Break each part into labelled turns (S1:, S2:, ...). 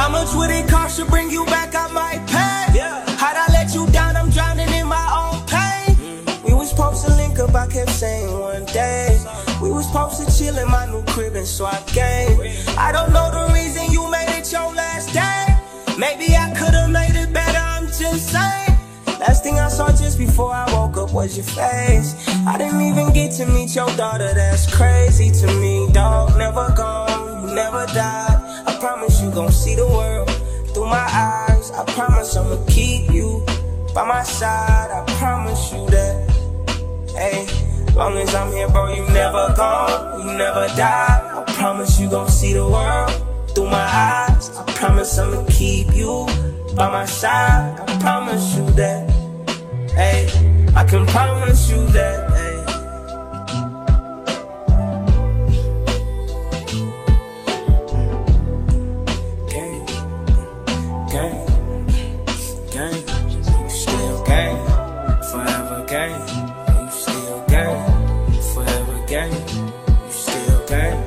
S1: How much would it cost to bring you back? I might pay. How'd I let you down? I'm drowning in my own pain. We was supposed to link up, I kept saying one day. We was supposed to chill in my new crib and swap game. I don't know the reason you made it your last day. Maybe I could've made it better, I'm just saying. Last thing I saw just before I woke up was your face. I didn't even get to meet your daughter, that's crazy to me. Dog, never gone, you never died. I promise you gon' see the world through my eyes. I promise I'ma keep you by my side. I promise you that. Hey, long as I'm here, bro, you never gone, you never died. I promise you gon' see the world through my eyes. I promise I'ma keep you by my side. I promise you that. Hey, I can promise you that. Hey. You still gang, forever gang. You still gang, forever gang. You still gang.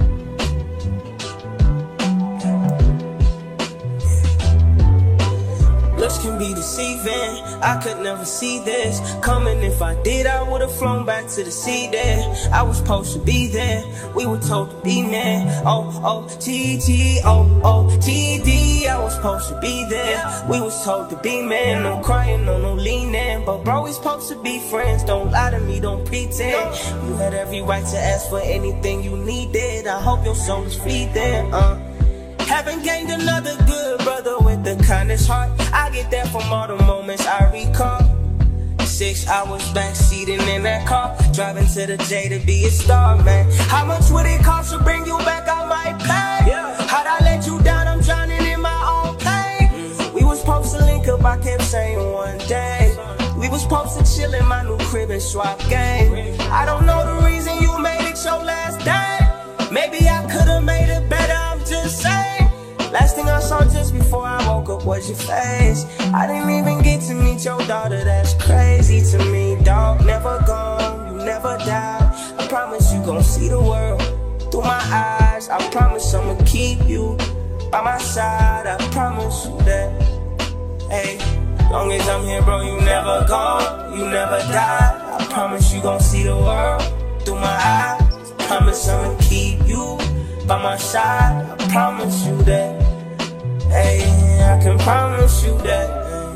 S1: Looks can be deceiving, I could never see this coming. If I did, I would've flown back to the sea there. I was supposed to be there, we were told to be men. O-O-T-T, O-O-T-D, I was supposed to be there. We was told to be men, no crying, no leaning. But bro, we supposed to be friends, don't lie to me, don't pretend. You had every right to ask for anything you needed. I hope your soul is free there, Haven't gained another good brother with the kindest heart. I get that from all the moments I recall. 6 hours backseating in that car, driving to the J to be a star, man. How much would it cost to bring you back? I might pay. How'd I let you down? I'm drowning in my own pain. We was supposed to link up, I kept saying one day. We was supposed to chill in my new crib and swap game. I don't know the reason you made it your last day. Maybe I could've made it better, I'm just saying. Last thing I saw just before I woke up was your face. I didn't even get to meet your daughter, that's crazy to me. Dog, never gone, you never died. I promise you gon' see the world through my eyes. I promise I'ma keep you by my side. I promise you that. Hey, long as I'm here, bro, you never gone, you never died. I promise you gon' see the world through my eyes. I promise I'ma keep you by my side. I promise you that. Hey, I can promise you that.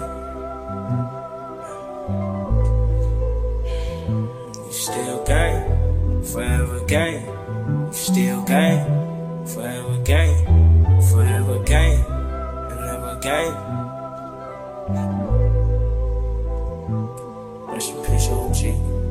S1: You still gang, forever gang. You still gang, forever gang. Forever gang, and never gang. Rest in peace, OG.